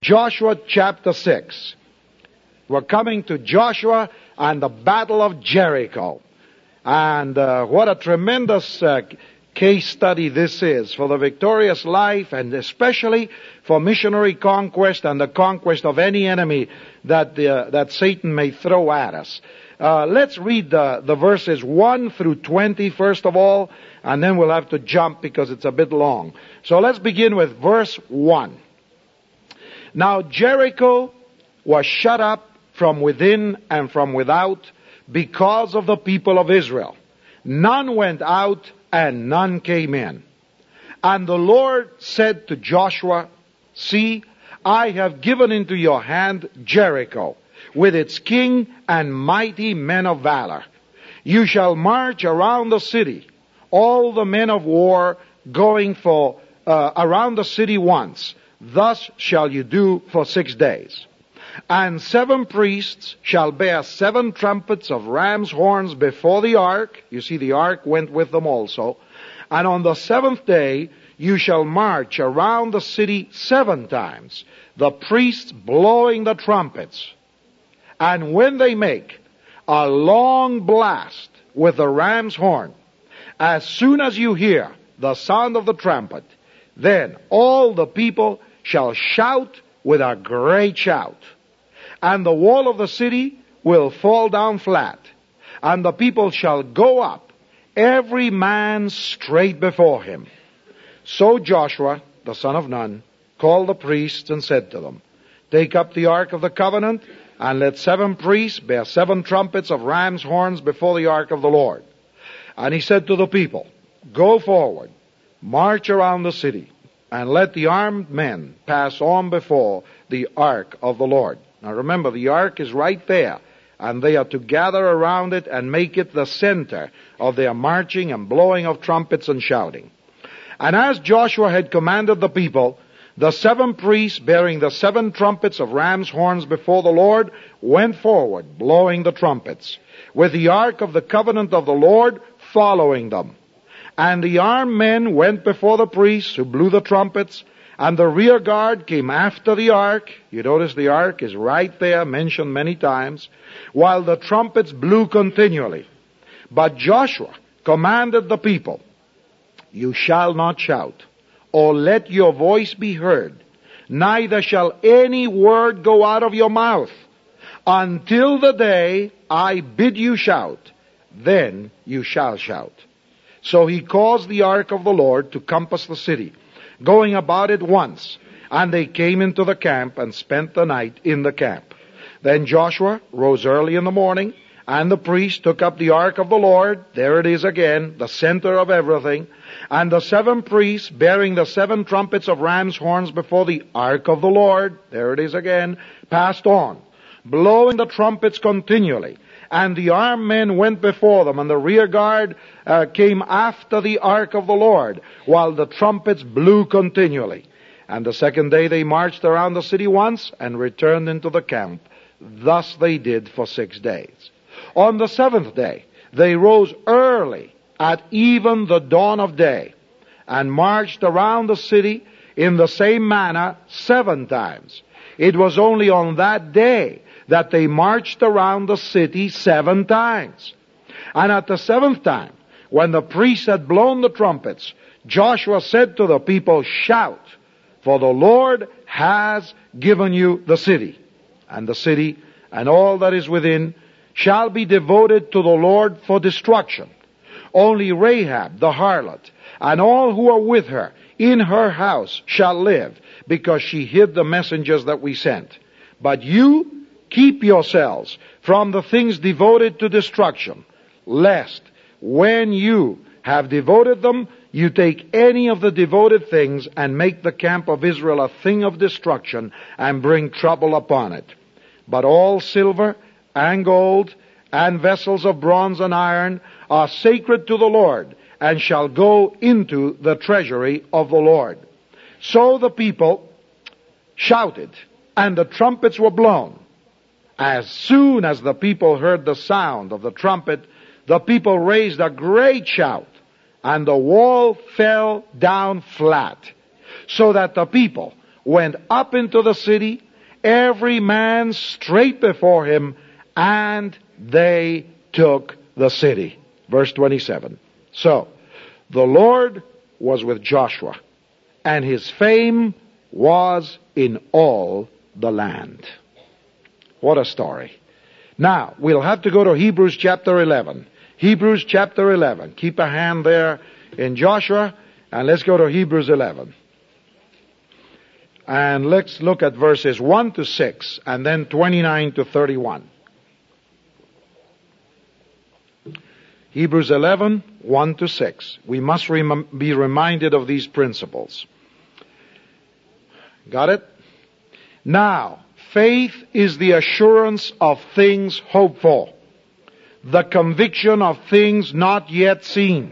Joshua chapter 6. We're coming to Joshua and the Battle of Jericho. And what a tremendous case study this is for the victorious life, and especially for missionary conquest and the conquest of any enemy that Satan may throw at us. Let's read the verses 1 through 20 first of all, and then we'll have to jump because it's a bit long. So let's begin with verse 1. Now Jericho was shut up from within and from without because of the people of Israel. None went out and none came in. And the Lord said to Joshua, See, I have given into your hand Jericho, with its king and mighty men of valor. You shall march around the city, all the men of war going for around the city once. Thus shall you do for 6 days. And 7 priests shall bear 7 trumpets of ram's horns before the ark. You see, the ark went with them also. And on the 7th day you shall march around the city 7 times, the priests blowing the trumpets. And when they make a long blast with the ram's horn, as soon as you hear the sound of the trumpet, then all the people shall shout with a great shout. And the wall of the city will fall down flat, and the people shall go up, every man straight before him. So Joshua, the son of Nun, called the priests and said to them, Take up the ark of the covenant, and let 7 priests bear 7 trumpets of ram's horns before the ark of the Lord. And he said to the people, Go forward, march around the city, and let the armed men pass on before the ark of the Lord. Now remember, the ark is right there, and they are to gather around it and make it the center of their marching and blowing of trumpets and shouting. And as Joshua had commanded the people, the 7 priests bearing the 7 trumpets of ram's horns before the Lord went forward, blowing the trumpets, with the ark of the covenant of the Lord following them. And the armed men went before the priests who blew the trumpets, and the rear guard came after the ark. You notice the ark is right there, mentioned many times, while the trumpets blew continually. But Joshua commanded the people, You shall not shout, or let your voice be heard, neither shall any word go out of your mouth, until the day I bid you shout, then you shall shout. So he caused the ark of the Lord to compass the city, going about it once, and they came into the camp and spent the night in the camp. Then Joshua rose early in the morning, and the priests took up the ark of the Lord. There it is again, the center of everything. And the 7 priests bearing the 7 trumpets of ram's horns before the ark of the Lord, there it is again, passed on, blowing the trumpets continually. And the armed men went before them, and the rear guard came after the ark of the Lord, while the trumpets blew continually. And the 2nd day they marched around the city once, and returned into the camp. Thus they did for 6 days. On the 7th day they rose early at even the dawn of day, and marched around the city in the same manner 7 times. It was only on that day that they marched around the city 7 times. And at the 7th time, when the priests had blown the trumpets, Joshua said to the people, Shout, for the Lord has given you the city. And the city and all that is within shall be devoted to the Lord for destruction. Only Rahab the harlot and all who are with her in her house shall live, because she hid the messengers that we sent. But you keep yourselves from the things devoted to destruction, lest when you have devoted them, you take any of the devoted things and make the camp of Israel a thing of destruction and bring trouble upon it. But all silver and gold and vessels of bronze and iron are sacred to the Lord, and shall go into the treasury of the Lord. So the people shouted, and the trumpets were blown. As soon as the people heard the sound of the trumpet, the people raised a great shout, and the wall fell down flat, so that the people went up into the city, every man straight before him, and they took the city. Verse 27. So, the Lord was with Joshua, and his fame was in all the land. What a story. Now, we'll have to go to Hebrews chapter 11. Hebrews chapter 11. Keep a hand there in Joshua, and let's go to Hebrews 11. And let's look at verses 1 to 6, and then 29 to 31. Hebrews 11, 1 to 6. We must be reminded of these principles. Got it? Now, faith is the assurance of things hoped for, the conviction of things not yet seen.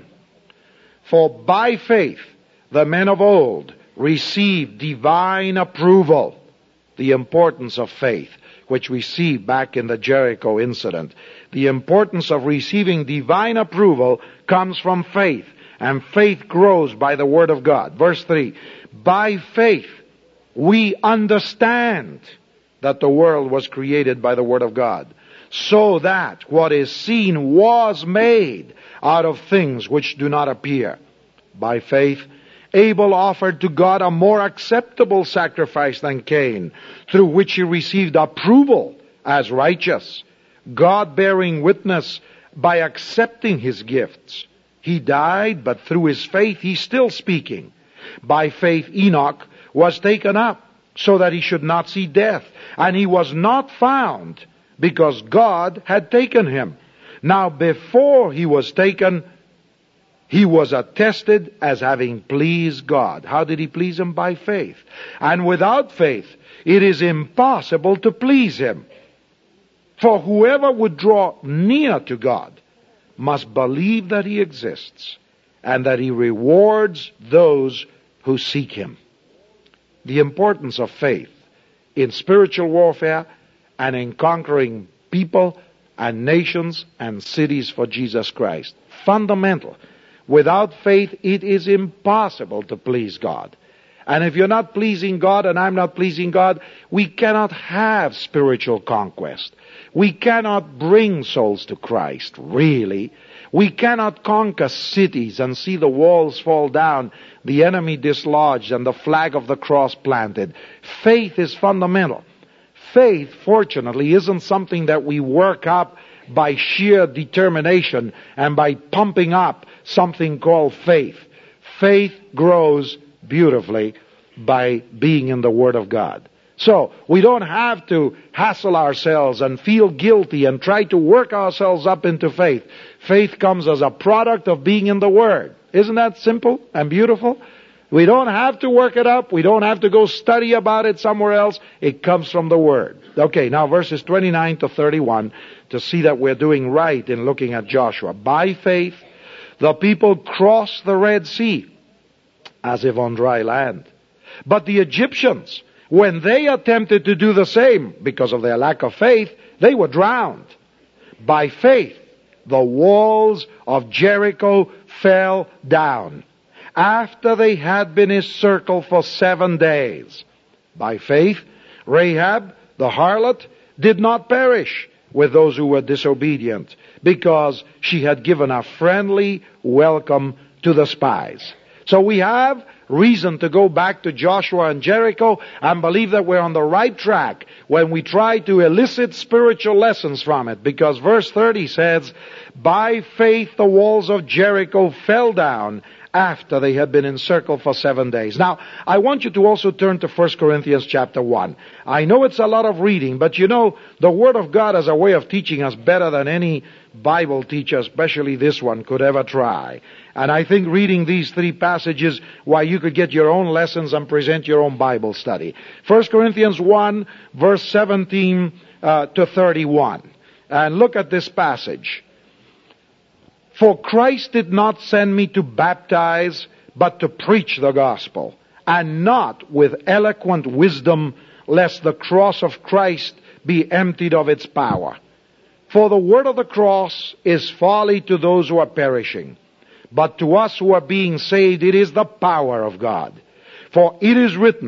For by faith the men of old received divine approval. The importance of faith, which we see back in the Jericho incident. The importance of receiving divine approval comes from faith, and faith grows by the Word of God. Verse 3, by faith we understand that the world was created by the Word of God, so that what is seen was made out of things which do not appear. By faith Abel offered to God a more acceptable sacrifice than Cain, through which he received approval as righteous, God bearing witness by accepting his gifts. He died, but through his faith he's still speaking. By faith Enoch was taken up, so that he should not see death, and he was not found, because God had taken him. Now before he was taken, he was attested as having pleased God. How did he please him? By faith. And without faith, it is impossible to please him. For whoever would draw near to God must believe that he exists, and that he rewards those who seek him. The importance of faith in spiritual warfare and in conquering people and nations and cities for Jesus Christ. Fundamental. Without faith, it is impossible to please God. And if you're not pleasing God and I'm not pleasing God, we cannot have spiritual conquest. We cannot bring souls to Christ, really. We cannot conquer cities and see the walls fall down, the enemy dislodged, and the flag of the cross planted. Faith is fundamental. Faith, fortunately, isn't something that we work up by sheer determination and by pumping up something called faith. Faith grows beautifully by being in the Word of God. So, we don't have to hassle ourselves and feel guilty and try to work ourselves up into faith. Faith comes as a product of being in the Word. Isn't that simple and beautiful? We don't have to work it up. We don't have to go study about it somewhere else. It comes from the Word. Okay, now verses 29 to 31 to see that we're doing right in looking at Joshua. By faith, the people crossed the Red Sea as if on dry land. But the Egyptians, when they attempted to do the same because of their lack of faith, they were drowned. By faith, the walls of Jericho fell down after they had been encircled for 7 days. By faith, Rahab, the harlot, did not perish with those who were disobedient, because she had given a friendly welcome to the spies. So we have reason to go back to Joshua and Jericho and believe that we're on the right track when we try to elicit spiritual lessons from it, because verse 30 says, by faith the walls of Jericho fell down after they had been encircled for 7 days. Now, I want you to also turn to 1 Corinthians chapter 1. I know it's a lot of reading, but you know, the Word of God has a way of teaching us better than any Bible teacher, especially this one, could ever try. And I think reading these 3 passages, why, you could get your own lessons and present your own Bible study. 1 Corinthians 1, verse 17 to 31. And look at this passage. For Christ did not send me to baptize, but to preach the gospel, and not with eloquent wisdom, lest the cross of Christ be emptied of its power. For the word of the cross is folly to those who are perishing, but to us who are being saved it is the power of God. For it is written,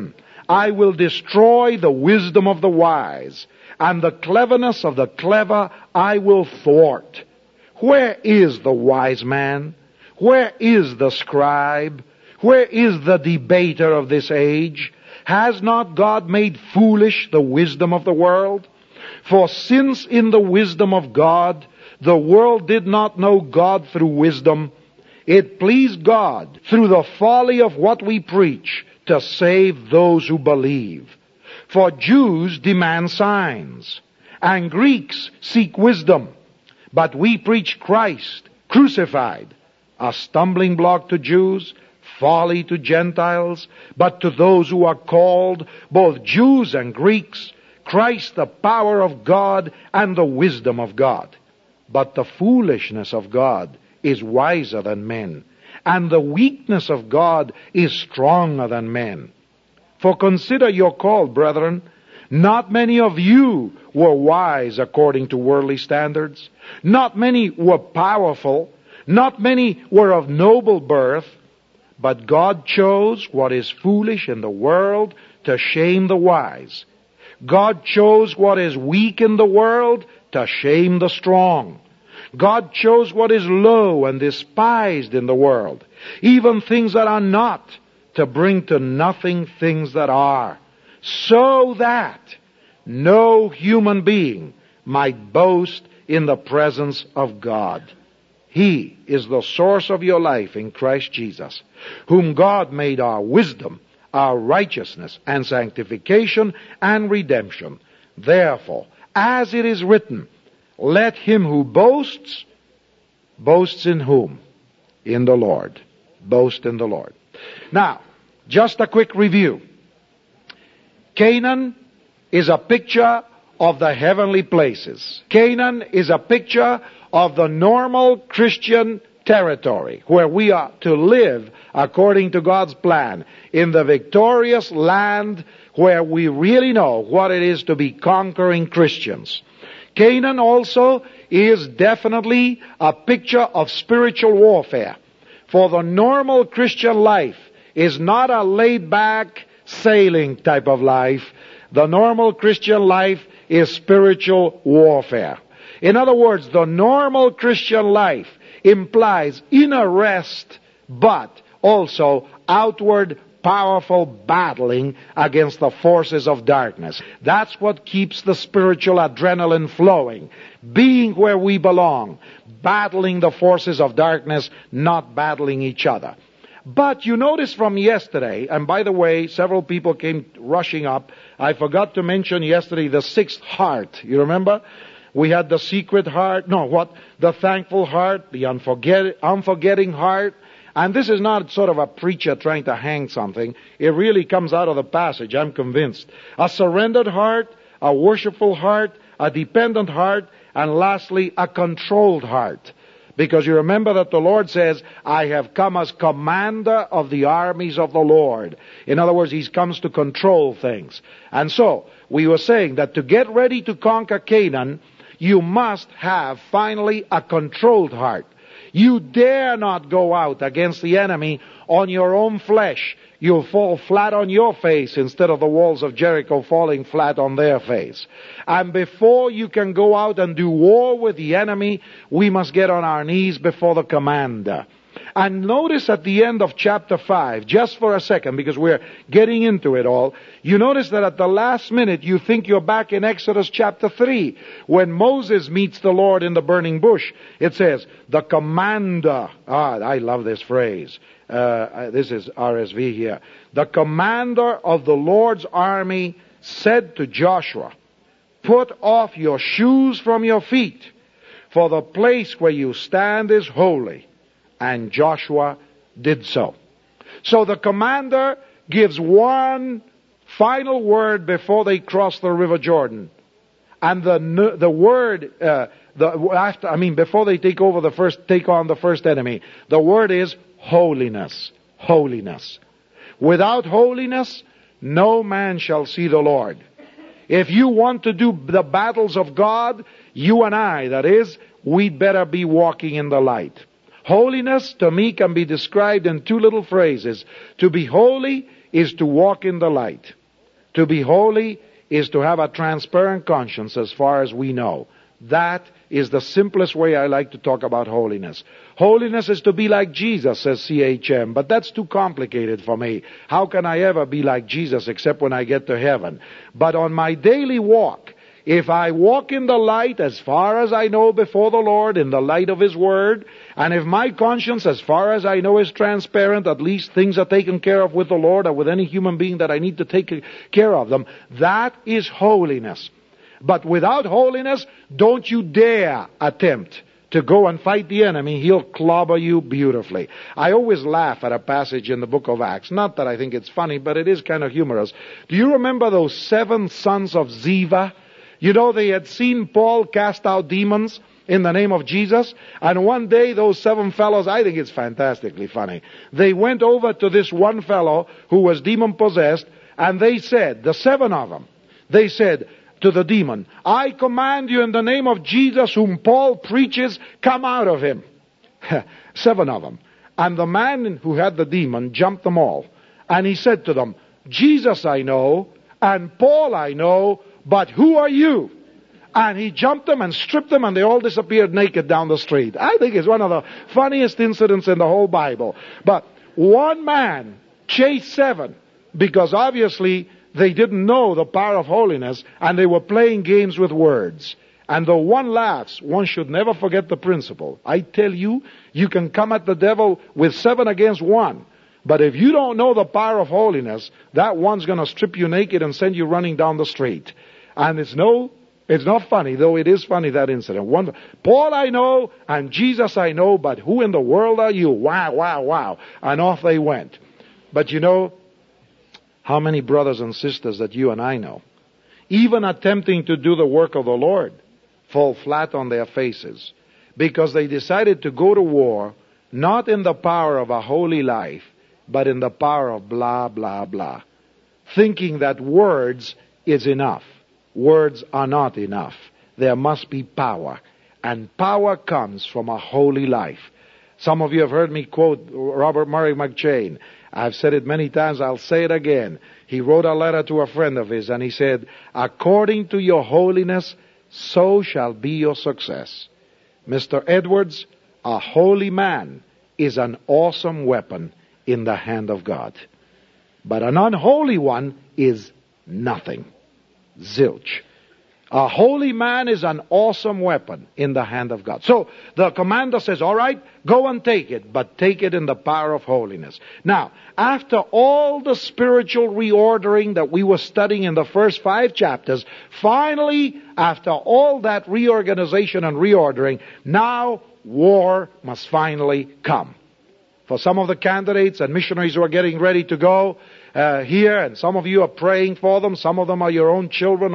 I will destroy the wisdom of the wise, and the cleverness of the clever I will thwart. Where is the wise man? Where is the scribe? Where is the debater of this age? Has not God made foolish the wisdom of the world? For since in the wisdom of God, the world did not know God through wisdom, it pleased God through the folly of what we preach to save those who believe. For Jews demand signs, and Greeks seek wisdom, but we preach Christ crucified, a stumbling block to Jews, folly to Gentiles, but to those who are called, both Jews and Greeks, Christ the power of God and the wisdom of God. But the foolishness of God is wiser than men, and the weakness of God is stronger than men. For consider your call, brethren. Not many of you were wise according to worldly standards. Not many were powerful. Not many were of noble birth. But God chose what is foolish in the world to shame the wise. God chose what is weak in the world to shame the strong. God chose what is low and despised in the world, even things that are not, to bring to nothing things that are, so that no human being might boast in the presence of God. He is the source of your life in Christ Jesus, whom God made our wisdom, our righteousness, and sanctification, and redemption. Therefore, as it is written, let him who boasts, boasts in whom? In the Lord. Boast in the Lord. Now, just a quick review. Canaan is a picture of the heavenly places. Canaan is a picture of the normal Christian territory where we are to live according to God's plan, in the victorious land where we really know what it is to be conquering Christians. Canaan also is definitely a picture of spiritual warfare. For the normal Christian life is not a laid-back sailing type of life. The normal Christian life is spiritual warfare. In other words, the normal Christian life implies inner rest, but also outward powerful battling against the forces of darkness. That's what keeps the spiritual adrenaline flowing. Being where we belong, battling the forces of darkness, not battling each other. But you notice from yesterday, and by the way, several people came rushing up. I forgot to mention yesterday the sixth heart. You remember? We had the secret heart. The thankful heart, the unforgetting heart. And this is not sort of a preacher trying to hang something. It really comes out of the passage, I'm convinced. A surrendered heart, a worshipful heart, a dependent heart, and lastly, a controlled heart. Because you remember that the Lord says, I have come as commander of the armies of the Lord. In other words, He comes to control things. And so, we were saying that to get ready to conquer Canaan, you must have finally a controlled heart. You dare not go out against the enemy on your own flesh. You'll fall flat on your face instead of the walls of Jericho falling flat on their face. And before you can go out and do war with the enemy, we must get on our knees before the commander. And notice at the end of chapter 5, just for a second, because we're getting into it all, you notice that at the last minute you think you're back in Exodus chapter 3, when Moses meets the Lord in the burning bush. It says, the commander, I love this phrase, this is RSV here, the commander of the Lord's army said to Joshua, put off your shoes from your feet, for the place where you stand is holy. And Joshua did so. So the commander gives one final word before they cross the River Jordan. And the word, before they take on the first enemy, the word is holiness. Holiness. Without holiness, no man shall see the Lord. If you want to do the battles of God, you and I, that is, we'd better be walking in the light. Holiness, to me, can be described in two little phrases. To be holy is to walk in the light. To be holy is to have a transparent conscience as far as we know. That is the simplest way I like to talk about holiness. Holiness is to be like Jesus, says CHM, but that's too complicated for me. How can I ever be like Jesus except when I get to heaven? But on my daily walk, if I walk in the light as far as I know before the Lord, in the light of His Word, and if my conscience as far as I know is transparent, at least things are taken care of with the Lord or with any human being that I need to take care of them, that is holiness. But without holiness, don't you dare attempt to go and fight the enemy. He'll clobber you beautifully. I always laugh at a passage in the book of Acts. Not that I think it's funny, but it is kind of humorous. Do you remember those 7 sons of Ziva? You know, they had seen Paul cast out demons in the name of Jesus. And one day those 7 fellows, I think it's fantastically funny, they went over to this one fellow who was demon possessed, and they said, the 7 of them, they said to the demon, I command you in the name of Jesus whom Paul preaches, come out of him. 7 of them. And the man who had the demon jumped them all. And he said to them, Jesus I know, and Paul I know, but who are you? And he jumped them and stripped them, and they all disappeared naked down the street. I think it's one of the funniest incidents in the whole Bible. But one man chased 7, because obviously they didn't know the power of holiness, and they were playing games with words. And though one laughs, one should never forget the principle. I tell you, you can come at the devil with 7 against 1. But if you don't know the power of holiness, that one's going to strip you naked and send you running down the street. And it's not funny, though it is funny, that incident. Paul I know, and Jesus I know, but who in the world are you? Wow, wow, wow. And off they went. But you know, how many brothers and sisters that you and I know, even attempting to do the work of the Lord, fall flat on their faces because they decided to go to war not in the power of a holy life, but in the power of blah, blah, blah, thinking that words is enough. Words are not enough. There must be power, and power comes from a holy life. Some of you have heard me quote Robert Murray McCheyne. I've said it many times, I'll say it again. He wrote a letter to a friend of his, and he said, according to your holiness, so shall be your success. Mr. Edwards, a holy man is an awesome weapon in the hand of God. But an unholy one is nothing. Zilch. A holy man is an awesome weapon in the hand of God. So the commander says, all right, go and take it, but take it in the power of holiness. Now, after all the spiritual reordering that we were studying in the first 5 chapters, finally, after all that reorganization and reordering, now war must finally come. For some of the candidates and missionaries who are getting ready to go here, and some of you are praying for them, some of them are your own children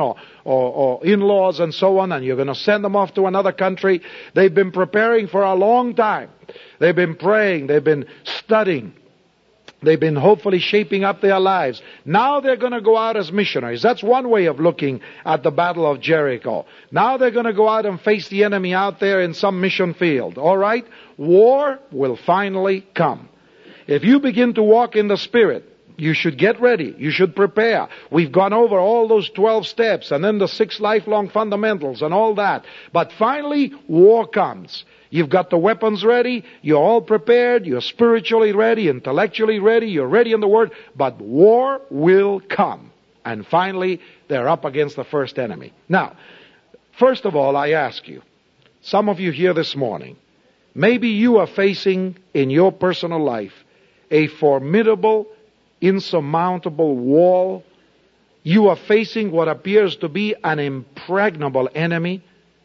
or in-laws and so on, and you're going to send them off to another country. They've been preparing for a long time. They've been praying, they've been studying, they've been hopefully shaping up their lives. Now they're going to go out as missionaries. That's one way of looking at the Battle of Jericho. Now they're going to go out and face the enemy out there in some mission field. All right? War will finally come. If you begin to walk in the Spirit, you should get ready. You should prepare. We've gone over all those 12 steps and then the 6 lifelong fundamentals and all that. But finally, war comes. You've got the weapons ready. You're all prepared. You're spiritually ready, intellectually ready. You're ready in the Word. But war will come. And finally, they're up against the first enemy. Now, first of all, I ask you, some of you here this morning, maybe you are facing in your personal life a formidable, insurmountable wall. You are facing what appears to be an impregnable enemy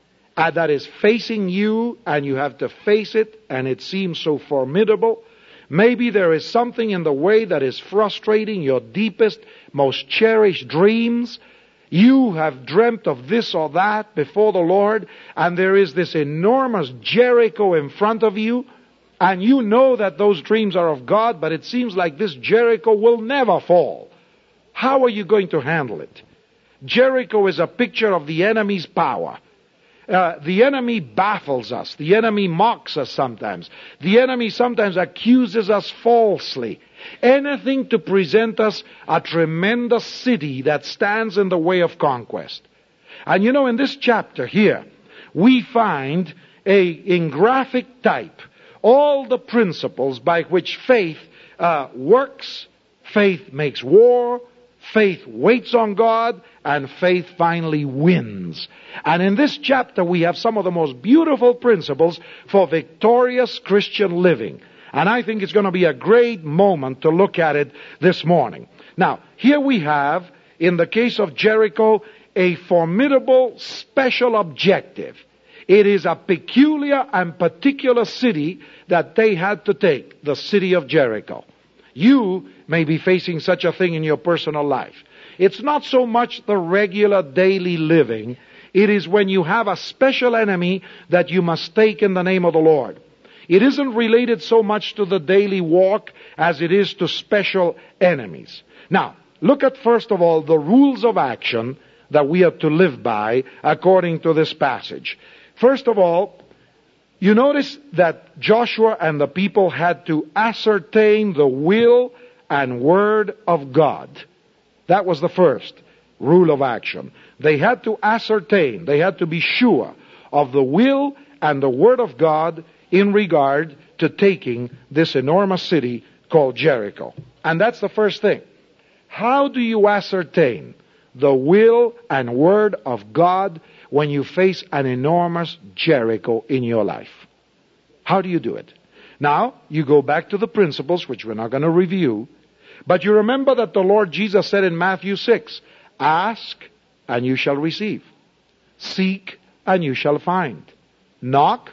that is facing you, and you have to face it, and it seems so formidable. Maybe there is something in the way that is frustrating your deepest, most cherished dreams. You have dreamt of this or that before the Lord, and there is this enormous Jericho in front of you, and you know that those dreams are of God, but it seems like this Jericho will never fall. How are you going to handle it? Jericho is a picture of the enemy's power. The enemy baffles us. The enemy mocks us sometimes. The enemy sometimes accuses us falsely. Anything to present us a tremendous city that stands in the way of conquest. And you know, in this chapter here, we find in graphic type all the principles by which faith works, faith makes war, faith waits on God, and faith finally wins. And in this chapter we have some of the most beautiful principles for victorious Christian living. And I think it's going to be a great moment to look at it this morning. Now, here we have, in the case of Jericho, a formidable special objective. It is a peculiar and particular city that they had to take, the city of Jericho. You may be facing such a thing in your personal life. It's not so much the regular daily living. It is when you have a special enemy that you must take in the name of the Lord. It isn't related so much to the daily walk as it is to special enemies. Now, look at first of all the rules of action that we are to live by according to this passage. First of all, you notice that Joshua and the people had to ascertain the will and word of God. That was the first rule of action. They had to ascertain, they had to be sure of the will and the word of God in regard to taking this enormous city called Jericho. And that's the first thing. How do you ascertain the will and word of God when you face an enormous Jericho in your life? How do you do it? Now, you go back to the principles, which we're not going to review, but you remember that the Lord Jesus said in Matthew 6, ask and you shall receive. Seek and you shall find. Knock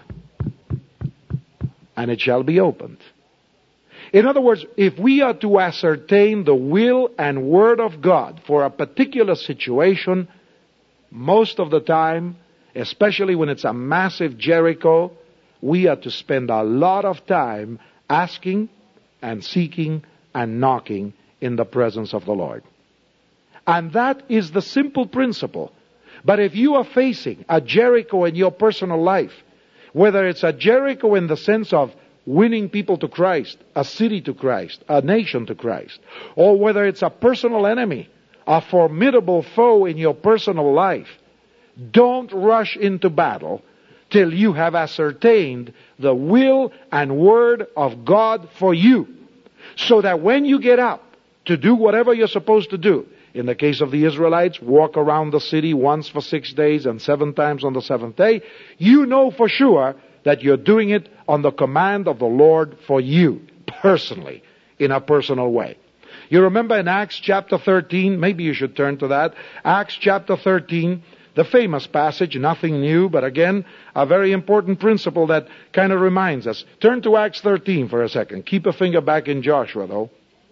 and it shall be opened. In other words, if we are to ascertain the will and word of God for a particular situation, most of the time, especially when it's a massive Jericho, we are to spend a lot of time asking and seeking and knocking in the presence of the Lord. And that is the simple principle. But if you are facing a Jericho in your personal life, whether it's a Jericho in the sense of winning people to Christ, a city to Christ, a nation to Christ, or whether it's a personal enemy, a formidable foe in your personal life, don't rush into battle till you have ascertained the will and word of God for you. So that when you get up to do whatever you're supposed to do, in the case of the Israelites, walk around the city once for 6 days and 7 times on the 7th day, you know for sure that you're doing it on the command of the Lord for you, personally, in a personal way. You remember in Acts chapter 13, maybe you should turn to that, Acts chapter 13, the famous passage, nothing new, but again, a very important principle that kind of reminds us. Turn to Acts 13 for a second. Keep a finger back in Joshua, though.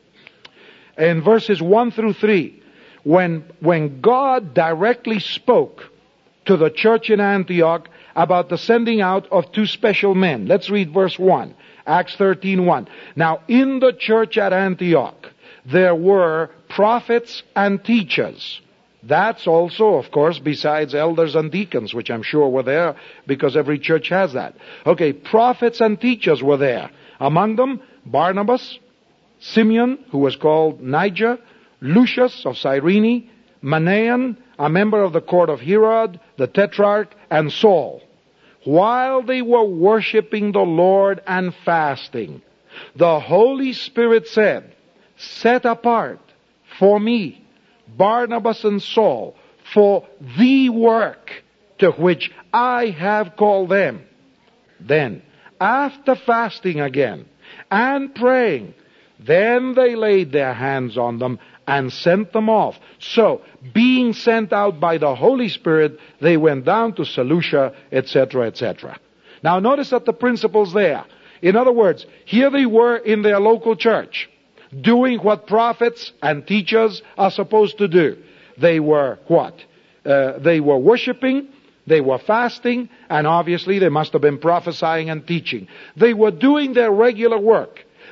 In verses 1 through 3, when God directly spoke to the church in Antioch about the sending out of 2 special men. Let's read verse 1. Acts 13:1. Now, in the church at Antioch, there were prophets and teachers. That's also, of course, besides elders and deacons, which I'm sure were there because every church has that. Okay, prophets and teachers were there. Among them, Barnabas, Simeon, who was called Niger, Lucius of Cyrene, Manaen, a member of the court of Herod, the Tetrarch, and Saul. While they were worshiping the Lord and fasting, the Holy Spirit said, set apart for me Barnabas and Saul for the work to which I have called them. Then, after fasting again and praying, then they laid their hands on them and sent them off. So, being sent out by the Holy Spirit, they went down to Seleucia, etc., etc. Now notice that the principle's there. In other words, here they were in their local church, doing what prophets and teachers are supposed to do. They were what? They were worshiping, they were fasting, and obviously they must have been prophesying and teaching. They were doing their regular work.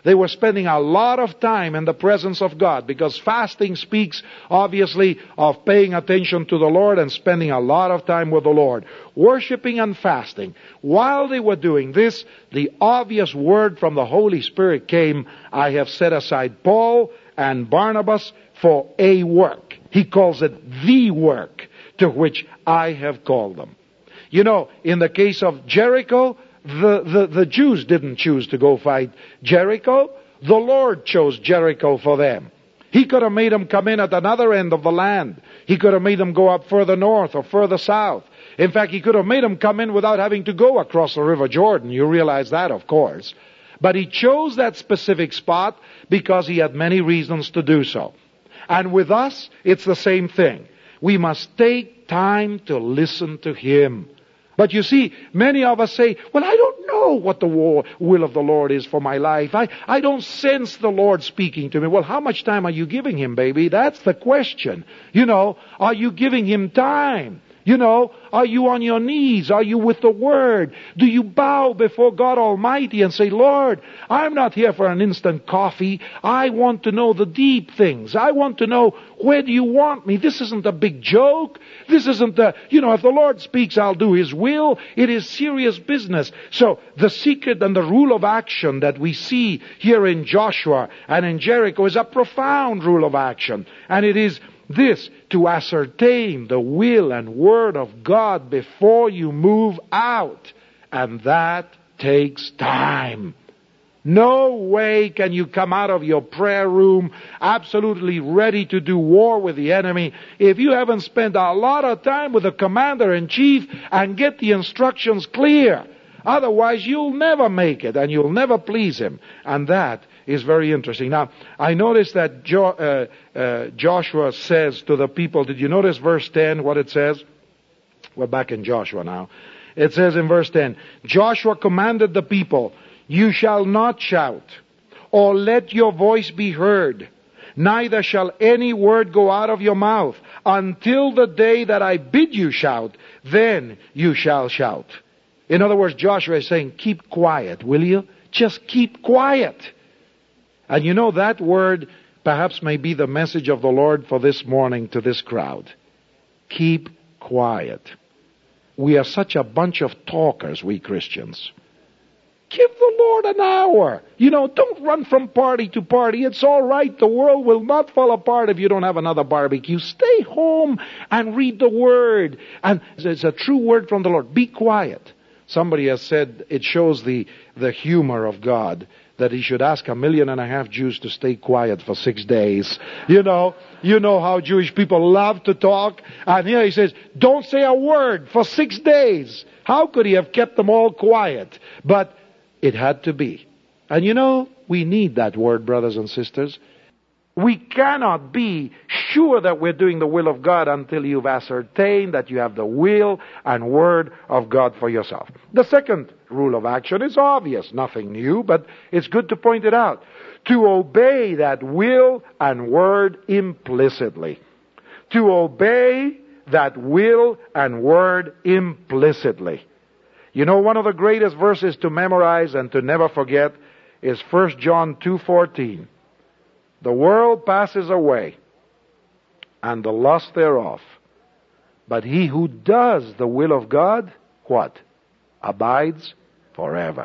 They were spending a lot of time in the presence of God, because fasting speaks, obviously, of paying attention to the Lord and spending a lot of time with the Lord. Worshipping and fasting. While they were doing this, the obvious word from the Holy Spirit came, I have set aside Paul and Barnabas for a work. He calls it the work to which I have called them. You know, in the case of Jericho, the Jews didn't choose to go fight Jericho. The Lord chose Jericho for them. He could have made them come in at another end of the land. He could have made them go up further north or further south. In fact, He could have made them come in without having to go across the River Jordan. You realize that, of course. But He chose that specific spot because He had many reasons to do so. And with us, it's the same thing. We must take time to listen to Him. But you see, many of us say, well, I don't know what the will of the Lord is for my life. I don't sense the Lord speaking to me. Well, how much time are you giving Him, baby? That's the question. You know, are you giving Him time? You know, are you on your knees? Are you with the Word? Do you bow before God Almighty and say, Lord, I'm not here for an instant coffee. I want to know the deep things. I want to know, where do you want me? This isn't a big joke. This isn't if the Lord speaks, I'll do His will. It is serious business. So the secret and the rule of action that we see here in Joshua and in Jericho is a profound rule of action. And it is this, to ascertain the will and word of God before you move out. And that takes time. No way can you come out of your prayer room absolutely ready to do war with the enemy if you haven't spent a lot of time with the commander-in-chief and get the instructions clear. Otherwise, you'll never make it and you'll never please Him. And that is very interesting. Now, I noticed that Joshua says to the people, did you notice verse 10, what it says? We're back in Joshua now. It says in verse 10, Joshua commanded the people, you shall not shout, or let your voice be heard, neither shall any word go out of your mouth, until the day that I bid you shout, then you shall shout. In other words, Joshua is saying, keep quiet, will you? Just keep quiet. And you know, that word perhaps may be the message of the Lord for this morning to this crowd. Keep quiet. We are such a bunch of talkers, we Christians. Give the Lord an hour. You know, don't run from party to party. It's all right. The world will not fall apart if you don't have another barbecue. Stay home and read the Word. And it's a true word from the Lord. Be quiet. Somebody has said it shows the humor of God that He should ask 1.5 million Jews to stay quiet for 6 days. You know how Jewish people love to talk. And here He says, don't say a word for 6 days. How could He have kept them all quiet? But it had to be. And you know, we need that word, brothers and sisters. We cannot be sure that we're doing the will of God until you've ascertained that you have the will and word of God for yourself. The second rule of action is obvious, nothing new, but it's good to point it out. To obey that will and word implicitly. To obey that will and word implicitly. You know, one of the greatest verses to memorize and to never forget is 1 John 2:14. The world passes away, and the lust thereof. But he who does the will of God, what? Abides forever.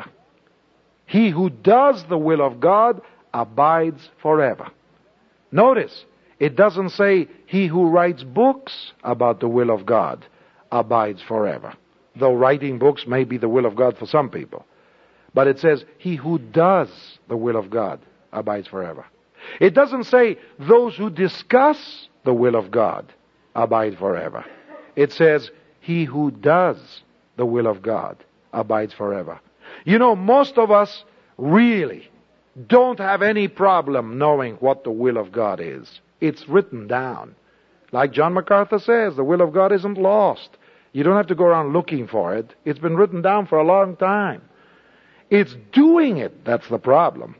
He who does the will of God abides forever. Notice, it doesn't say he who writes books about the will of God abides forever. Though writing books may be the will of God for some people. But it says he who does the will of God abides forever. It doesn't say those who discuss the will of God abide forever. It says he who does the will of God abides forever. You know, most of us really don't have any problem knowing what the will of God is. It's written down. Like John MacArthur says, the will of God isn't lost. You don't have to go around looking for it. It's been written down for a long time. It's doing it that's the problem.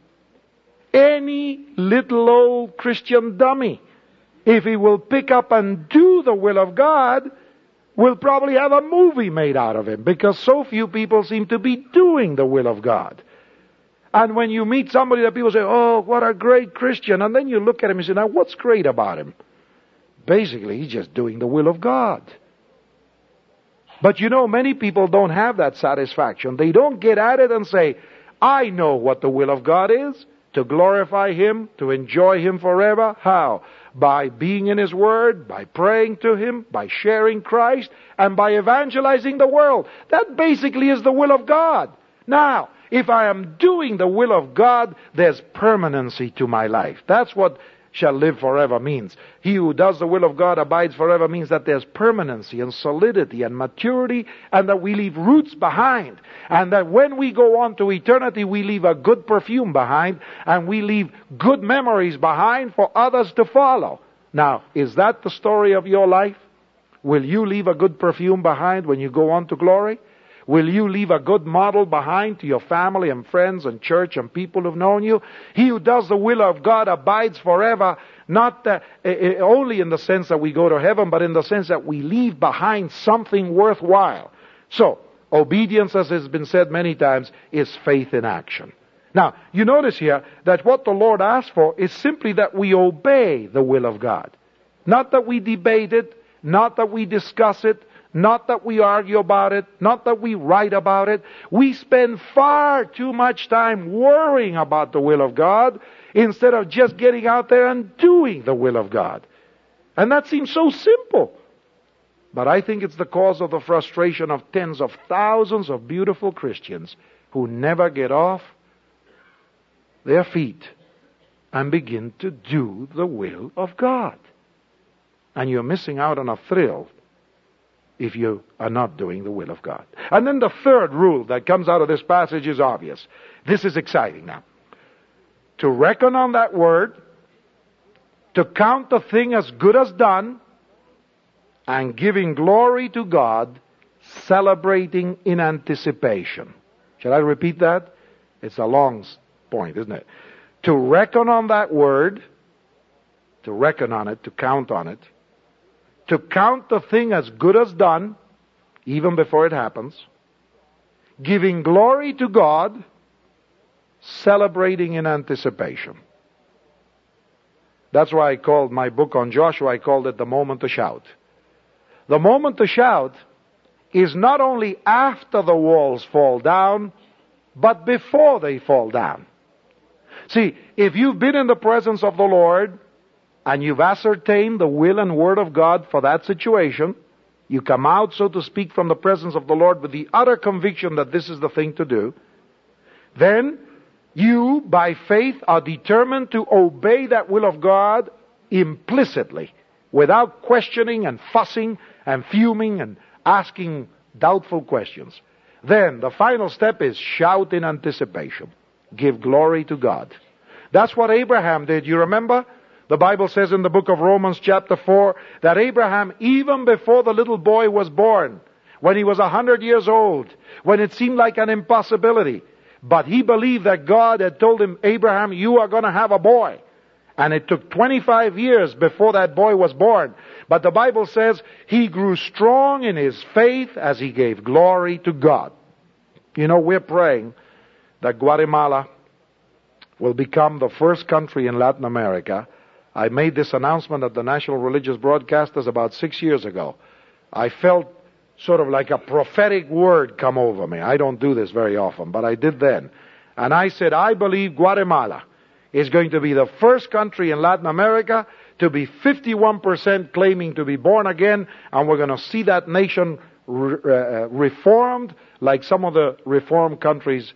Any little old Christian dummy, if he will pick up and do the will of God, will probably have a movie made out of him, because so few people seem to be doing the will of God. And when you meet somebody that people say, oh, what a great Christian, and then you look at him and say, now what's great about him? Basically, he's just doing the will of God. But you know, many people don't have that satisfaction. They don't get at it and say, I know what the will of God is, to glorify Him, to enjoy Him forever. How? By being in His Word, by praying to Him, by sharing Christ, and by evangelizing the world. That basically is the will of God. Now, if I am doing the will of God, there's permanency to my life. That's what shall live forever means. He who does the will of God abides forever means that there's permanency and solidity and maturity, and that we leave roots behind. And that when we go on to eternity, we leave a good perfume behind, and we leave good memories behind for others to follow. Now, is that the story of your life? Will you leave a good perfume behind when you go on to glory? Will you leave a good model behind to your family and friends and church and people who've known you? He who does the will of God abides forever, not only in the sense that we go to heaven, but in the sense that we leave behind something worthwhile. So, obedience, as has been said many times, is faith in action. Now, you notice here that what the Lord asks for is simply that we obey the will of God. Not that we debate it, not that we discuss it, not that we argue about it, not that we write about it. We spend far too much time worrying about the will of God instead of just getting out there and doing the will of God. And that seems so simple. But I think it's the cause of the frustration of tens of thousands of beautiful Christians who never get off their feet and begin to do the will of God. And you're missing out on a thrill if you are not doing the will of God. And then the third rule that comes out of this passage is obvious. This is exciting now. To reckon on that word, to count the thing as good as done, and giving glory to God, celebrating in anticipation. Shall I repeat that? It's a long point, isn't it? To reckon on that word, to reckon on it, to count on it, to count the thing as good as done, even before it happens, giving glory to God, celebrating in anticipation. That's why I called my book on Joshua, I called it The Moment to Shout. The moment to shout is not only after the walls fall down, but before they fall down. See, if you've been in the presence of the Lord, and you've ascertained the will and word of God for that situation, you come out, so to speak, from the presence of the Lord with the utter conviction that this is the thing to do, then you, by faith, are determined to obey that will of God implicitly, without questioning and fussing and fuming and asking doubtful questions. Then the final step is shout in anticipation. Give glory to God. That's what Abraham did. You remember? The Bible says in the book of Romans chapter 4 that Abraham, even before the little boy was born, when he was 100 years old, when it seemed like an impossibility, but he believed that God had told him, Abraham, you are going to have a boy. And it took 25 years before that boy was born. But the Bible says he grew strong in his faith as he gave glory to God. You know, we're praying that Guatemala will become the first country in Latin America. I made this announcement at the National Religious Broadcasters about 6 years ago. I felt sort of like a prophetic word come over me. I don't do this very often, but I did then. And I said, I believe Guatemala is going to be the first country in Latin America to be 51% claiming to be born again, and we're going to see that nation reformed like some of the reformed countries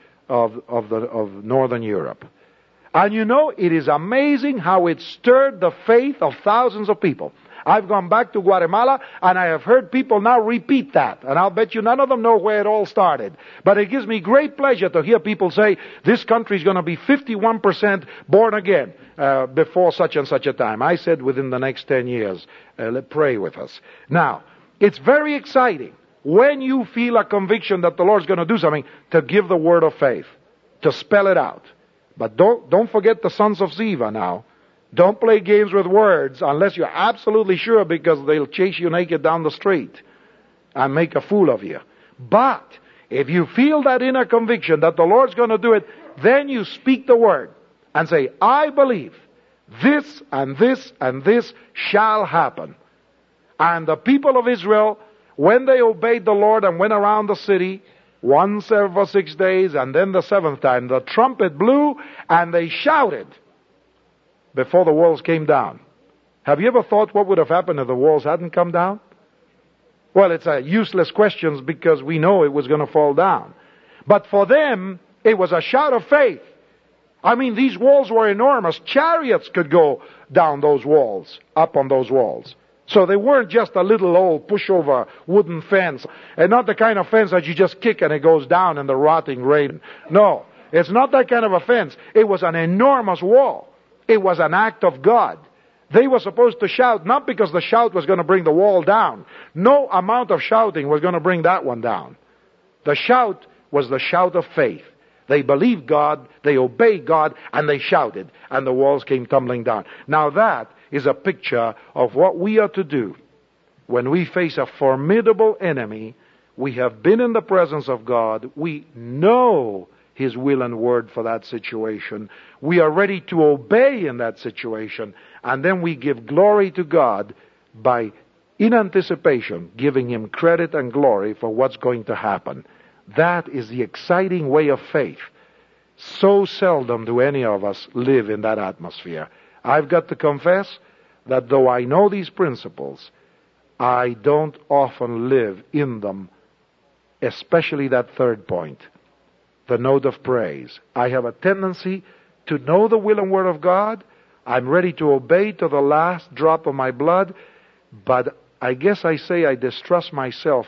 of Northern Europe. And you know, it is amazing how it stirred the faith of thousands of people. I've gone back to Guatemala, and I have heard people now repeat that. And I'll bet you none of them know where it all started. But it gives me great pleasure to hear people say, this country is going to be 51% born again before such and such a time. I said within the next 10 years. Pray with us. Now, it's very exciting when you feel a conviction that the Lord's going to do something, to give the word of faith, to spell it out. But don't forget the sons of Ziva now. Don't play games with words unless you're absolutely sure, because they'll chase you naked down the street and make a fool of you. But if you feel that inner conviction that the Lord's going to do it, Then you speak the word and say, I believe this and this and this shall happen. And the people of Israel, when they obeyed the Lord and went around the city, once every 6 days, and then the seventh time, the trumpet blew and they shouted before the walls came down. Have you ever thought what would have happened if the walls hadn't come down? Well, it's a useless question because we know it was going to fall down. But for them, it was a shout of faith. I mean, these walls were enormous. Chariots could go down those walls, up on those walls. So they weren't just a little old pushover wooden fence, and not the kind of fence that you just kick and it goes down in the rotting rain. No, it's not that kind of a fence. It was an enormous wall. It was an act of God. They were supposed to shout, not because the shout was going to bring the wall down. No amount of shouting was going to bring that one down. The shout was the shout of faith. They believed God, they obeyed God, and they shouted, and the walls came tumbling down. Now that is a picture of what we are to do when we face a formidable enemy. We have been in the presence of God. We know His will and word for that situation. We are ready to obey in that situation. And then we give glory to God by, in anticipation, giving Him credit and glory for what's going to happen. That is the exciting way of faith. So seldom do any of us live in that atmosphere. I've got to confess that though I know these principles, I don't often live in them, especially that third point, the note of praise. I have a tendency to know the will and word of God. I'm ready to obey to the last drop of my blood, but I guess I say I distrust myself.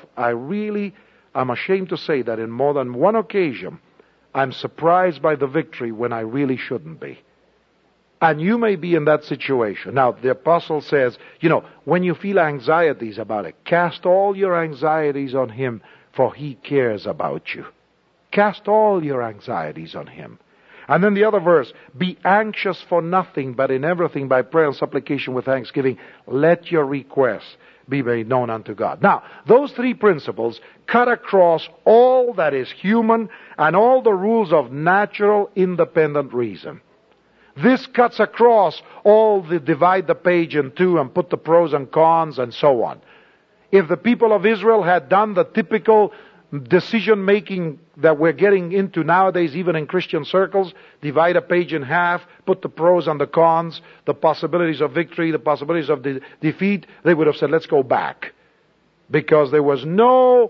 I'm ashamed to say that in more than one occasion, I'm surprised by the victory when I really shouldn't be. And you may be in that situation. Now, the apostle says, when you feel anxieties about it, cast all your anxieties on Him, for He cares about you. Cast all your anxieties on Him. And then the other verse, be anxious for nothing, but in everything by prayer and supplication with thanksgiving, let your requests be made known unto God. Now, those three principles cut across all that is human and all the rules of natural, independent reason. This cuts across all the divide the page in two and put the pros and cons and so on. If the people of Israel had done the typical decision-making that we're getting into nowadays, even in Christian circles, divide a page in half, put the pros and the cons, the possibilities of victory, the possibilities of defeat, they would have said, let's go back. Because there was no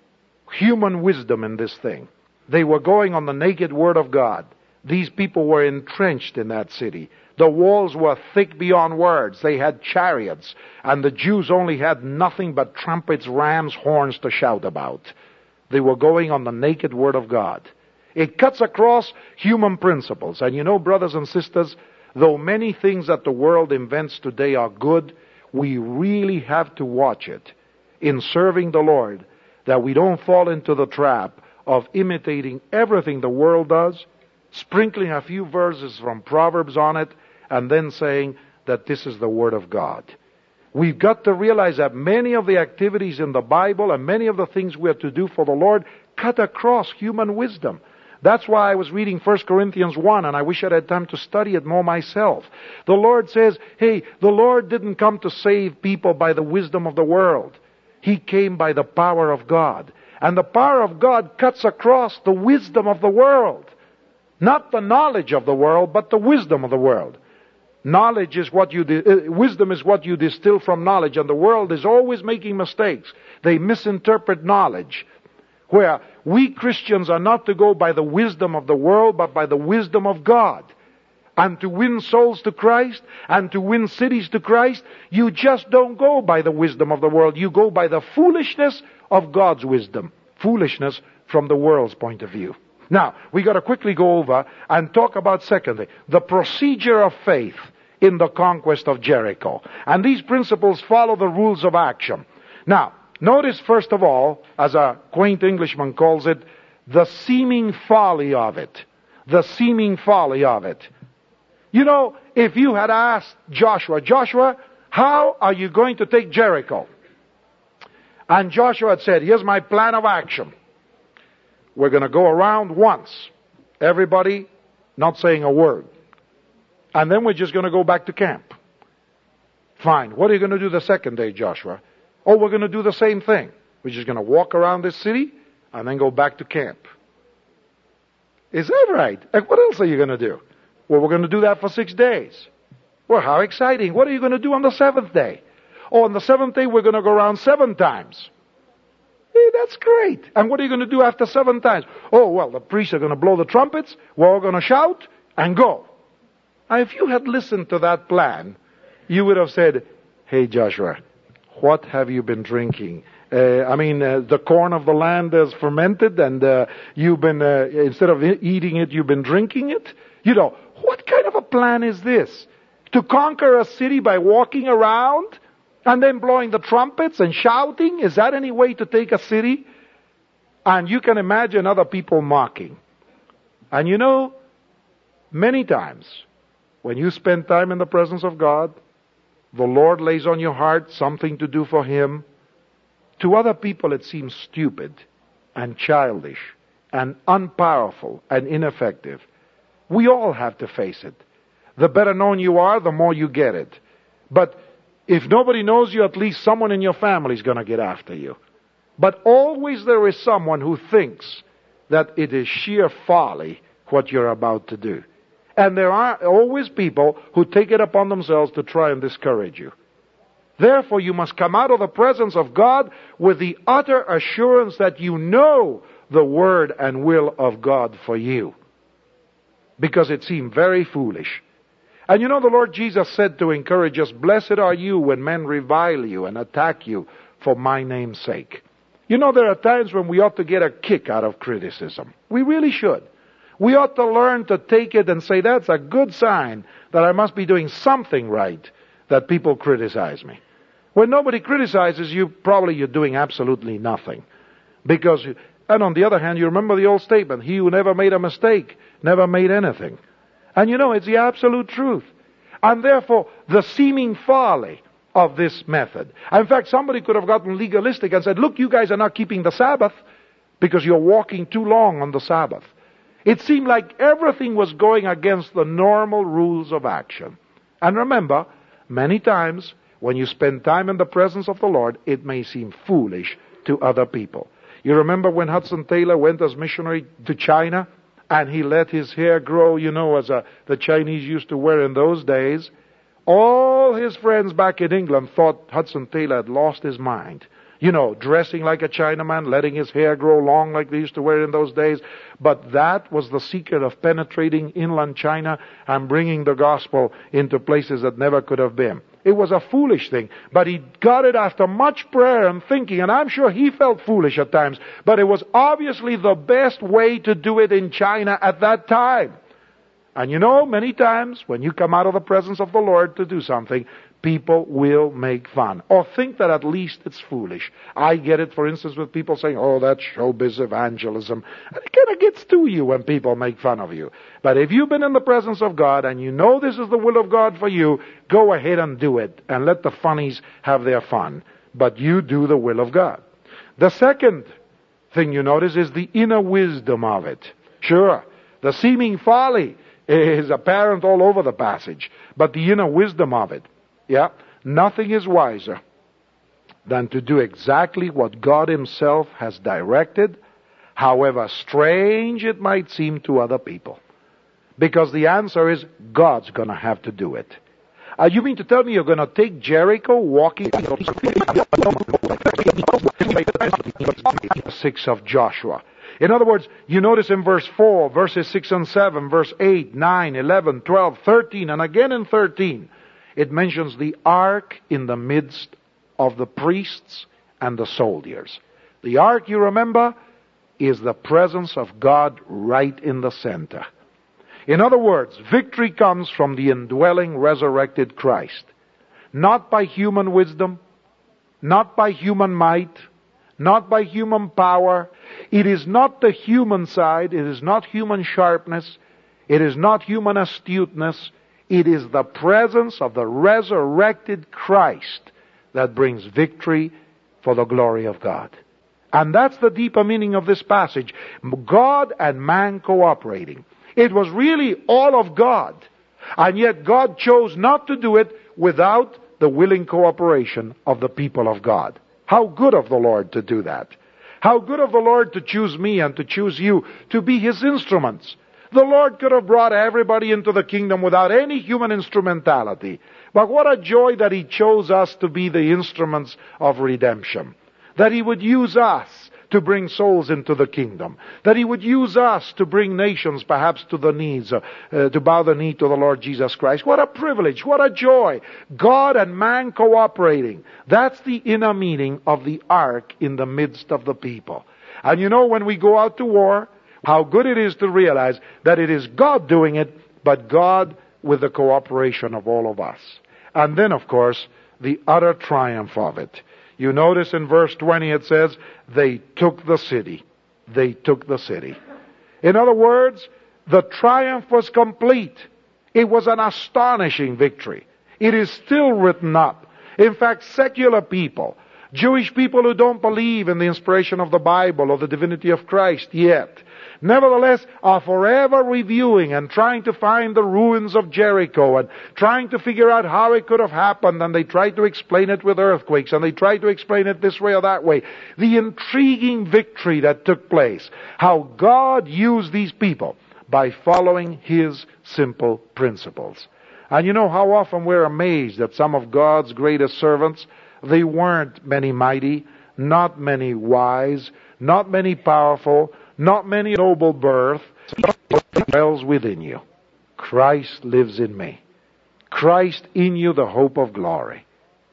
human wisdom in this thing. They were going on the naked word of God. These people were entrenched in that city. The walls were thick beyond words. They had chariots. And the Jews only had nothing but trumpets, rams, horns to shout about. They were going on the naked word of God. It cuts across human principles. And brothers and sisters, though many things that the world invents today are good, we really have to watch it in serving the Lord, that we don't fall into the trap of imitating everything the world does, sprinkling a few verses from Proverbs on it, and then saying that this is the Word of God. We've got to realize that many of the activities in the Bible and many of the things we are to do for the Lord cut across human wisdom. That's why I was reading 1 Corinthians 1, and I wish I had time to study it more myself. The Lord says, the Lord didn't come to save people by the wisdom of the world. He came by the power of God. And the power of God cuts across the wisdom of the world. Not the knowledge of the world, but the wisdom of the world. Knowledge is wisdom is what you distill from knowledge, and the world is always making mistakes. They misinterpret knowledge. Where we Christians are not to go by the wisdom of the world, but by the wisdom of God. And to win souls to Christ, and to win cities to Christ, you just don't go by the wisdom of the world. You go by the foolishness of God's wisdom. Foolishness from the world's point of view. Now, we got to quickly go over and talk about, secondly, the procedure of faith in the conquest of Jericho. And these principles follow the rules of action. Now, notice first of all, as a quaint Englishman calls it, the seeming folly of it. The seeming folly of it. If you had asked Joshua, how are you going to take Jericho? And Joshua had said, here's my plan of action. We're going to go around once. Everybody not saying a word. And then we're just going to go back to camp. Fine. What are you going to do the second day, Joshua? Oh, we're going to do the same thing. We're just going to walk around this city and then go back to camp. Is that right? Like, what else are you going to do? Well, we're going to do that for 6 days. Well, how exciting. What are you going to do on the seventh day? Oh, on the seventh day, we're going to go around 7 times. Hey, that's great. And what are you going to do after 7 times? Oh, well, the priests are going to blow the trumpets. We're all going to shout and go. Now, if you had listened to that plan, you would have said, hey, Joshua, what have you been drinking? The corn of the land is fermented and you've been, instead of eating it, you've been drinking it? You know, what kind of a plan is this? To conquer a city by walking around and then blowing the trumpets and shouting? Is that any way to take a city? And you can imagine other people mocking. And you know, many times when you spend time in the presence of God, the Lord lays on your heart something to do for Him. To other people it seems stupid and childish and unpowerful and ineffective. We all have to face it. The better known you are, the more you get it. But if nobody knows you, at least someone in your family is going to get after you. But always there is someone who thinks that it is sheer folly what you're about to do. And there are always people who take it upon themselves to try and discourage you. Therefore, you must come out of the presence of God with the utter assurance that you know the word and will of God for you. Because it seemed very foolish. And you know, the Lord Jesus said to encourage us, blessed are you when men revile you and attack you for my name's sake. You know, there are times when we ought to get a kick out of criticism. We really should. We ought to learn to take it and say, that's a good sign that I must be doing something right, that people criticize me. When nobody criticizes you, probably you're doing absolutely nothing. And on the other hand, you remember the old statement, he who never made a mistake, never made anything. And you know, it's the absolute truth. And therefore, the seeming folly of this method. In fact, somebody could have gotten legalistic and said, look, you guys are not keeping the Sabbath because you're walking too long on the Sabbath. It seemed like everything was going against the normal rules of action. And remember, many times when you spend time in the presence of the Lord, it may seem foolish to other people. You remember when Hudson Taylor went as missionary to China and he let his hair grow, you know, as the Chinese used to wear in those days? All his friends back in England thought Hudson Taylor had lost his mind. You know, dressing like a Chinaman, letting his hair grow long like they used to wear in those days. But that was the secret of penetrating inland China and bringing the gospel into places that never could have been. It was a foolish thing, but he got it after much prayer and thinking, and I'm sure he felt foolish at times, but it was obviously the best way to do it in China at that time. And you know, many times when you come out of the presence of the Lord to do something, people will make fun or think that at least it's foolish. I get it, for instance, with people saying, oh, that's showbiz evangelism. And it kind of gets to you when people make fun of you. But if you've been in the presence of God and you know this is the will of God for you, go ahead and do it and let the funnies have their fun. But you do the will of God. The second thing you notice is the inner wisdom of it. Sure, the seeming folly is apparent all over the passage, but the inner wisdom of it. Yeah, nothing is wiser than to do exactly what God Himself has directed, however strange it might seem to other people. Because the answer is, God's going to have to do it. You mean to tell me you're going to take Jericho walking 6 of Joshua? In other words, you notice in verse 4, verses 6 and 7, verse 8, 9, 11, 12, 13, and again in 13, it mentions the ark in the midst of the priests and the soldiers. The ark, you remember, is the presence of God right in the center. In other words, victory comes from the indwelling resurrected Christ. Not by human wisdom, not by human might, not by human power. It is not the human side, it is not human sharpness, it is not human astuteness. It is the presence of the resurrected Christ that brings victory for the glory of God. And that's the deeper meaning of this passage. God and man cooperating. It was really all of God. And yet God chose not to do it without the willing cooperation of the people of God. How good of the Lord to do that. How good of the Lord to choose me and to choose you to be His instruments. The Lord could have brought everybody into the kingdom without any human instrumentality. But what a joy that He chose us to be the instruments of redemption. That He would use us to bring souls into the kingdom. That He would use us to bring nations perhaps to the knees, to bow the knee to the Lord Jesus Christ. What a privilege, what a joy. God and man cooperating. That's the inner meaning of the ark in the midst of the people. And you know, when we go out to war, how good it is to realize that it is God doing it, but God with the cooperation of all of us. And then, of course, the utter triumph of it. You notice in verse 20 it says, they took the city. They took the city. In other words, the triumph was complete. It was an astonishing victory. It is still written up. In fact, secular people, Jewish people who don't believe in the inspiration of the Bible or the divinity of Christ yet, nevertheless are forever reviewing and trying to find the ruins of Jericho and trying to figure out how it could have happened, and they try to explain it with earthquakes and they try to explain it this way or that way. The intriguing victory that took place, how God used these people by following His simple principles. And you know how often we're amazed that some of God's greatest servants, they weren't many mighty, not many wise, not many powerful, not many noble birth. Dwells within you. Christ lives in me. Christ in you, the hope of glory.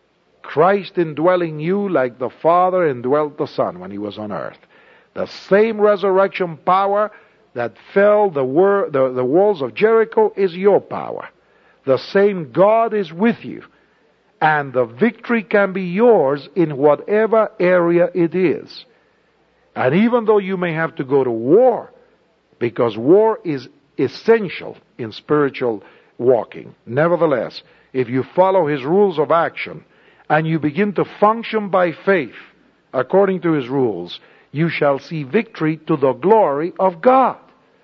Christ indwelling you like the Father indwelt the Son when He was on earth. The same resurrection power that fell the walls of Jericho is your power. The same God is with you. And the victory can be yours in whatever area it is. And even though you may have to go to war, because war is essential in spiritual walking, nevertheless, if you follow His rules of action and you begin to function by faith according to His rules, you shall see victory to the glory of God.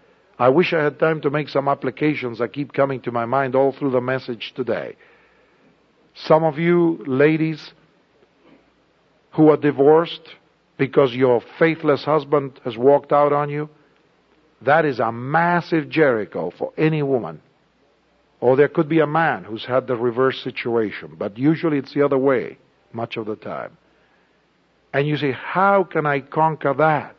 I wish I had time to make some applications that keep coming to my mind all through the message today. Some of you ladies who are divorced because your faithless husband has walked out on you, that is a massive Jericho for any woman. Or there could be a man who's had the reverse situation, but usually it's the other way, much of the time. And you say, how can I conquer that?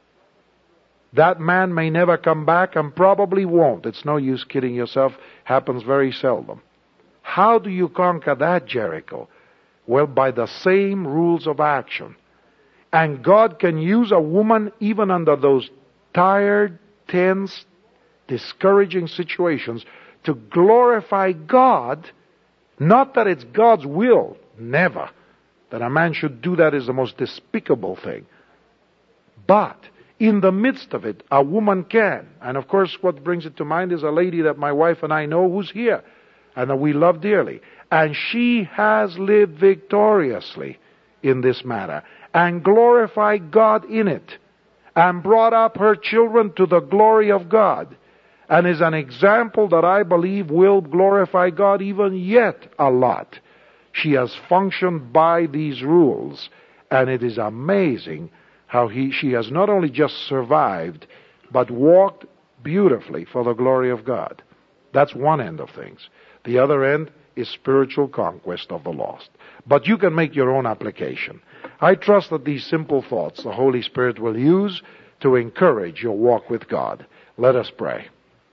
That man may never come back and probably won't. It's no use kidding yourself. Happens very seldom. How do you conquer that Jericho? Well, by the same rules of action. And God can use a woman even under those tired, tense, discouraging situations to glorify God. Not that it's God's will, never. That a man should do that is the most despicable thing. But in the midst of it, a woman can. And of course, what brings it to mind is a lady that my wife and I know who's here and that we love dearly. And she has lived victoriously in this matter and glorified God in it and brought up her children to the glory of God and is an example that I believe will glorify God even yet a lot. She has functioned by these rules, and it is amazing how she has not only just survived, but walked beautifully for the glory of God. That's one end of things. The other end is spiritual conquest of the lost. But you can make your own application. I trust that these simple thoughts the Holy Spirit will use to encourage your walk with God. Let us pray.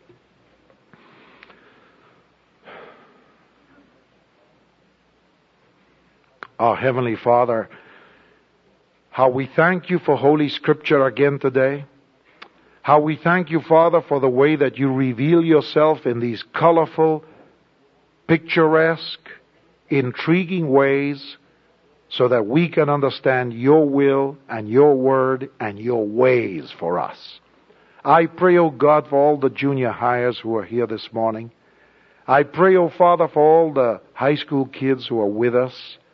Our Heavenly Father, how we thank You for Holy Scripture again today. How we thank You, Father, for the way that You reveal Yourself in these colorful, picturesque, intriguing ways so that we can understand Your will and Your word and Your ways for us. I pray, O God, for all the junior hires who are here this morning. I pray, O Father, for all the high school kids who are with us.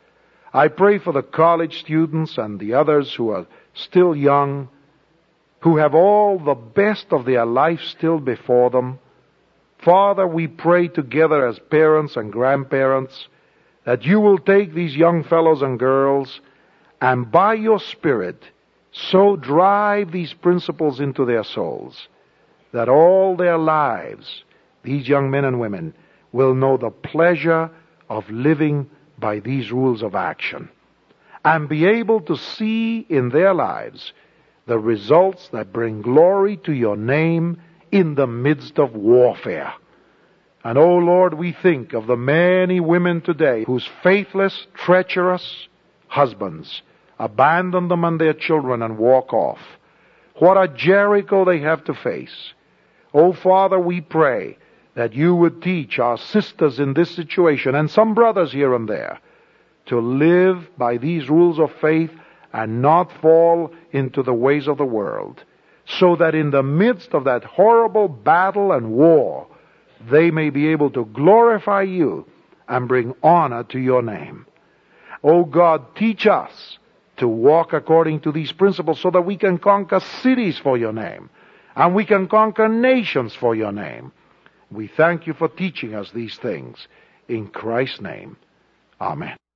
I pray for the college students and the others who are still young, who have all the best of their life still before them. Father, we pray together as parents and grandparents that you will take these young fellows and girls and by your Spirit so drive these principles into their souls that all their lives, these young men and women, will know the pleasure of living by these rules of action and be able to see in their lives the results that bring glory to your name in the midst of warfare. And oh Lord, we think of the many women today whose faithless, treacherous husbands abandon them and their children and walk off. What a Jericho they have to face. Oh Father, we pray that you would teach our sisters in this situation and some brothers here and there to live by these rules of faith and not fall into the ways of the world, so that in the midst of that horrible battle and war, they may be able to glorify you and bring honor to your name. Oh God, teach us to walk according to these principles so that we can conquer cities for your name and we can conquer nations for your name. We thank you for teaching us these things. In Christ's name, amen.